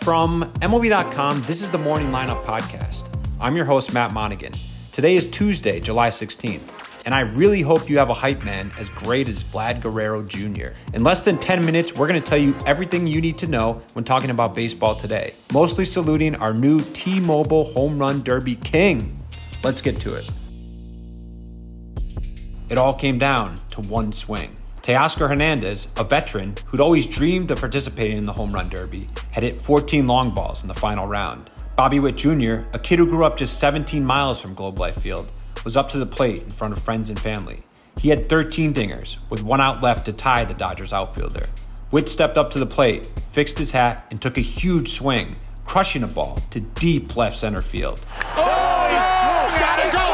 From MLB.com, this is the Morning Lineup Podcast. I'm your host, Matt Monaghan. Today is Tuesday, July 16th, and I really hope you have a hype man as great as Vlad Guerrero Jr. In less than 10 minutes, we're going to tell you everything you need to know when talking about baseball today, mostly saluting our new T-Mobile Home Run Derby king. Let's get to it. It all came down to one swing. Teoscar Hernandez, a veteran who'd always dreamed of participating in the Home Run Derby, had hit 14 long balls in the final round. Bobby Witt Jr., a kid who grew up just 17 miles from Globe Life Field, was up to the plate in front of friends and family. He had 13 dingers, with one out left to tie the Dodgers outfielder. Witt stepped up to the plate, fixed his hat, and took a huge swing, crushing a ball to deep left center field. Oh, he swung! Gotta go!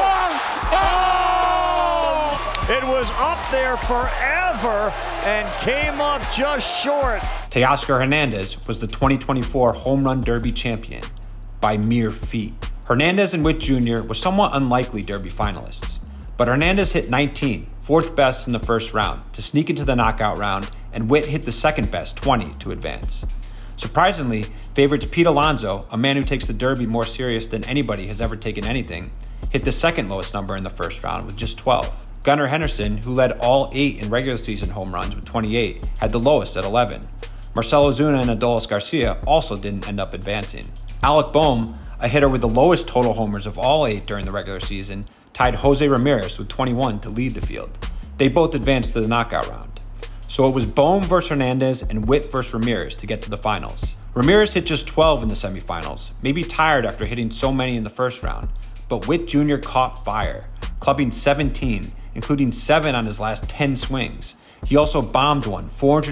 Oh! It was up there forever and came up just short. Teoscar Hernandez was the 2024 Home Run Derby champion by mere feet. Hernandez and Witt Jr. were somewhat unlikely Derby finalists, but Hernandez hit 19, fourth best in the first round, to sneak into the knockout round, and Witt hit the second best, 20, to advance. Surprisingly, favorites Pete Alonso, a man who takes the Derby more serious than anybody has ever taken anything, hit the second lowest number in the first round with just 12. Gunnar Henderson, who led all 8 in regular season home runs with 28, had the lowest at 11. Marcell Ozuna and Adolis Garcia also didn't end up advancing. Alec Bohm, a hitter with the lowest total homers of all 8 during the regular season, tied Jose Ramirez with 21 to lead the field. They both advanced to the knockout round. So it was Bohm versus Hernandez and Witt versus Ramirez to get to the finals. Ramirez hit just 12 in the semifinals, maybe tired after hitting so many in the first round, but Witt Jr. caught fire, clubbing 17, including 7 on his last 10 swings. He also bombed one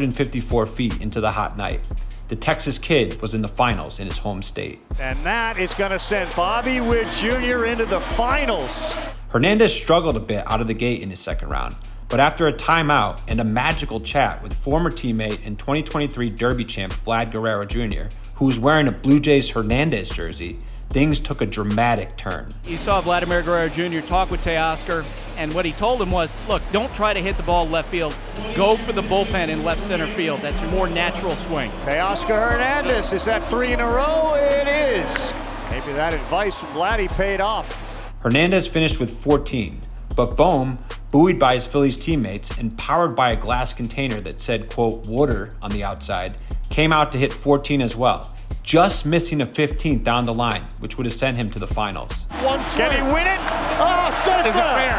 454 feet into the hot night. The Texas kid was in the finals in his home state. And that is going to send Bobby Witt Jr. into the finals. Hernandez struggled a bit out of the gate in his second round, but after a timeout and a magical chat with former teammate and 2023 Derby champ Vlad Guerrero Jr., who was wearing a Blue Jays Hernandez jersey, things took a dramatic turn. You saw Vladimir Guerrero Jr. talk with Teoscar, and what he told him was, look, don't try to hit the ball left field. Go for the bullpen in left center field. That's your more natural swing. Teoscar Hernandez, is that 3 in a row? It is. Maybe that advice from Vladdy paid off. Hernandez finished with 14, but Bohm, buoyed by his Phillies teammates and powered by a glass container that said, quote, water on the outside, came out to hit 14 as well, just missing a 15th down the line, which would have sent him to the finals. One swing. Can he win it? Oh, start isn't fair.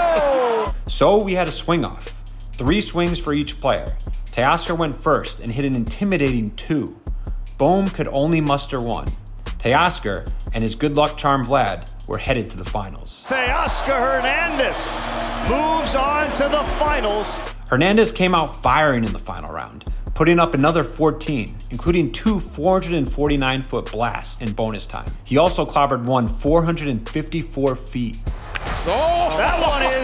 No! So we had a swing-off. 3 swings for each player. Teoscar went first and hit an intimidating 2. Bohm could only muster 1. Teoscar and his good luck charm Vlad were headed to the finals. Teoscar Hernandez moves on to the finals. Hernandez came out firing in the final round, putting up another 14, including 2 449-foot blasts in bonus time. He also clobbered one 454 feet. Oh, that one is.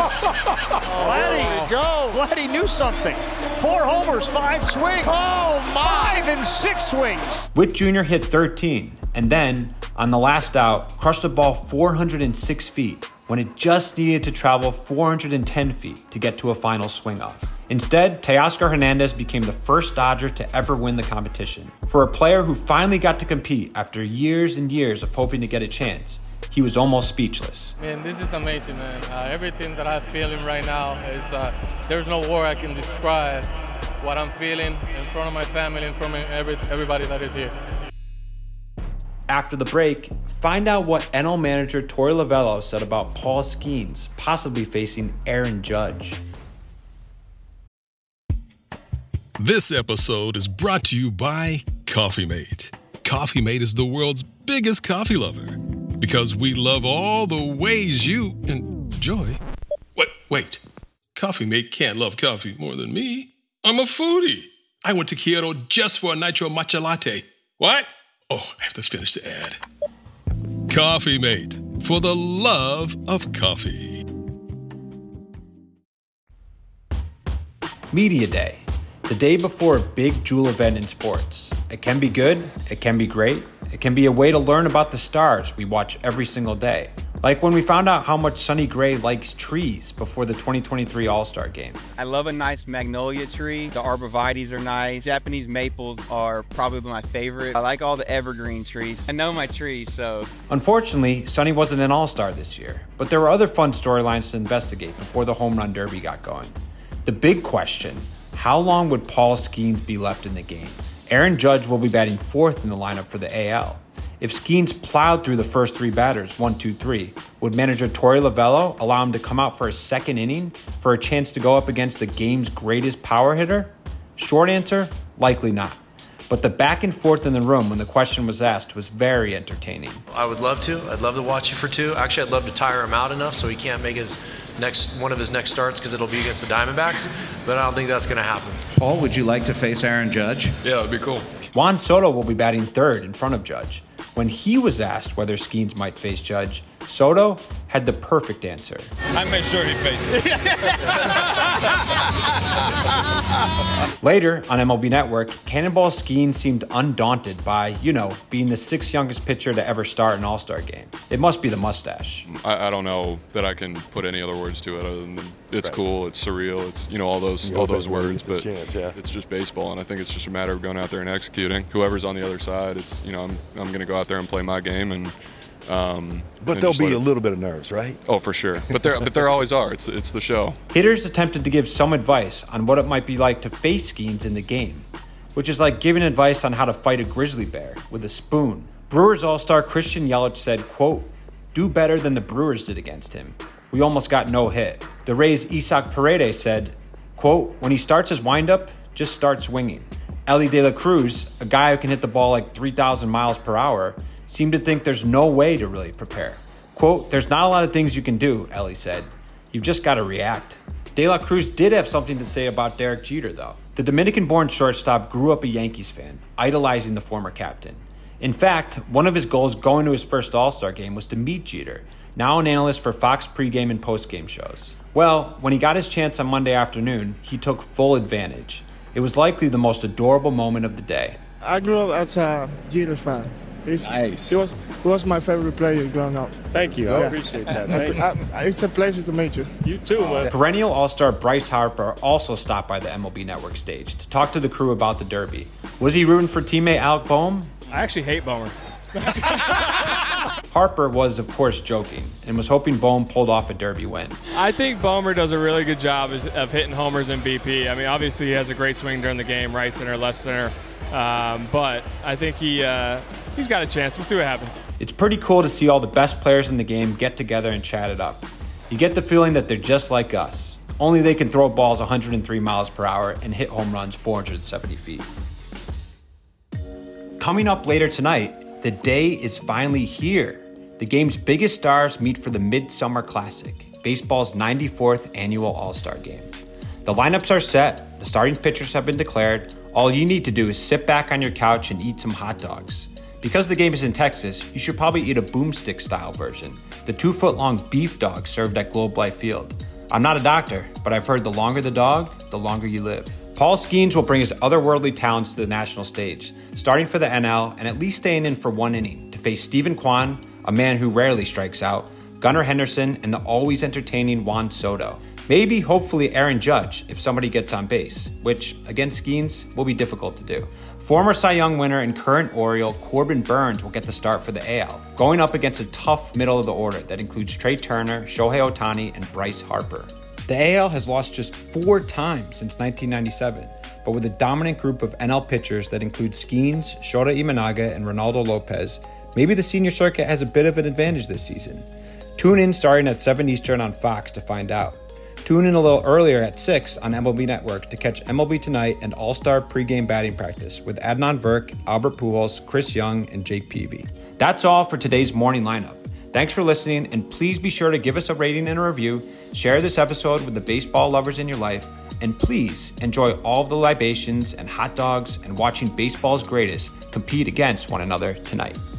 Vladdy, go. Vladdy knew something. 4 homers, 5 swings. Oh, my. 5 and 6 swings. Witt Jr. hit 13, and then, on the last out, crushed the ball 406 feet when it just needed to travel 410 feet to get to a final swing-off. Instead, Teoscar Hernandez became the first Dodger to ever win the competition. For a player who finally got to compete after years and years of hoping to get a chance, he was almost speechless. Man, this is amazing, man. Everything that I'm feeling right now is, there's no word I can describe what I'm feeling in front of my family, in front of everybody that is here. After the break, find out what NL manager Torey Lovullo said about Paul Skeens possibly facing Aaron Judge. This episode is brought to you by Coffee Mate. Coffee Mate is the world's biggest coffee lover because we love all the ways you enjoy. Wait. Coffee Mate can't love coffee more than me. I'm a foodie. I went to Kyoto just for a nitro matcha latte. What? Oh, I have to finish the ad. Coffee Mate, for the love of coffee. Media Day, the day before a big jewel event in sports. It can be good, it can be great, it can be a way to learn about the stars we watch every single day, Like when we found out how much Sonny Gray likes trees before the 2023 All-Star Game. I love a nice magnolia tree. The arborvitaes are nice. Japanese maples are probably my favorite. I like all the evergreen trees. I know my trees, so. Unfortunately, Sonny wasn't an All-Star this year, but there were other fun storylines to investigate before the Home Run Derby got going. The big question, how long would Paul Skeens be left in the game? Aaron Judge will be batting fourth in the lineup for the AL. If Skeens plowed through the first three batters, 1, 2, 3, would manager Torey Lovullo allow him to come out for a second inning for a chance to go up against the game's greatest power hitter? Short answer, likely not. But the back and forth in the room when the question was asked was very entertaining. I would love to. I'd love to watch you for 2. Actually, I'd love to tire him out enough so he can't make one of his next starts because it'll be against the Diamondbacks, but I don't think that's going to happen. Paul, would you like to face Aaron Judge? Yeah, that'd be cool. Juan Soto will be batting third in front of Judge. When he was asked whether Skeens might face Judge, Soto had the perfect answer. I made sure he faced it. Later on MLB Network, Cannonball Skeens seemed undaunted by, being the 6th youngest pitcher to ever start an All-Star game. It must be the mustache. I don't know that I can put any other words to it other than it's cool, it's surreal, it's all those words, but it's just baseball, and I think it's just a matter of going out there and executing. Whoever's on the other side, I'm going to go out there and play my game and. But there'll be a little bit of nerves, right? Oh, for sure. But there always are. It's the show. Hitters attempted to give some advice on what it might be like to face Skeens in the game, which is like giving advice on how to fight a grizzly bear with a spoon. Brewers All-Star Christian Yelich said, quote, "Do better than the Brewers did against him. We almost got no hit." The Rays' Isaac Paredes said, quote, "When he starts his windup, just start swinging." Elly De La Cruz, a guy who can hit the ball like 3,000 miles per hour, seemed to think there's no way to really prepare. Quote, "There's not a lot of things you can do," Elly said. "You've just got to react." De La Cruz did have something to say about Derek Jeter, though. The Dominican-born shortstop grew up a Yankees fan, idolizing the former captain. In fact, one of his goals going to his first All-Star game was to meet Jeter, now an analyst for Fox pregame and postgame shows. Well, when he got his chance on Monday afternoon, he took full advantage. It was likely the most adorable moment of the day. I grew up as a Jeter fan. Nice. He was my favorite player growing up. Thank you. I appreciate that. It's a pleasure to meet you. You too, man. Perennial All-Star Bryce Harper also stopped by the MLB Network stage to talk to the crew about the Derby. Was he rooting for teammate Alec Boehm? I actually hate Bomer. Harper was, of course, joking and was hoping Boehm pulled off a Derby win. I think Bomer does a really good job of hitting homers in BP. I mean, obviously he has a great swing during the game, right center, left center. But I think he's got a chance. We'll see what happens. It's pretty cool to see all the best players in the game get together and chat it up. You get the feeling that they're just like us, only they can throw balls 103 miles per hour and hit home runs 470 feet. Coming up later tonight, the day is finally here. The game's biggest stars meet for the Midsummer Classic, baseball's 94th annual All-Star Game. The lineups are set, the starting pitchers have been declared. All you need to do is sit back on your couch and eat some hot dogs. Because the game is in Texas, you should probably eat a boomstick-style version, the 2-foot-long beef dog served at Globe Life Field. I'm not a doctor, but I've heard the longer the dog, the longer you live. Paul Skeens will bring his otherworldly talents to the national stage, starting for the NL and at least staying in for one inning to face Stephen Kwan, a man who rarely strikes out, Gunnar Henderson, and the always entertaining Juan Soto. Maybe, hopefully, Aaron Judge if somebody gets on base, which, against Skeens, will be difficult to do. Former Cy Young winner and current Oriole Corbin Burns will get the start for the AL, going up against a tough middle of the order that includes Trey Turner, Shohei Ohtani, and Bryce Harper. The AL has lost just 4 times since 1997, but with a dominant group of NL pitchers that include Skeens, Shota Imanaga, and Ronaldo Lopez, maybe the senior circuit has a bit of an advantage this season. Tune in starting at 7 Eastern on Fox to find out. Tune in a little earlier at 6 on MLB Network to catch MLB Tonight and All-Star pregame batting practice with Adnan Virk, Albert Pujols, Chris Young, and Jake Peavy. That's all for today's morning lineup. Thanks for listening, and please be sure to give us a rating and a review, share this episode with the baseball lovers in your life, and please enjoy all of the libations and hot dogs and watching baseball's greatest compete against one another tonight.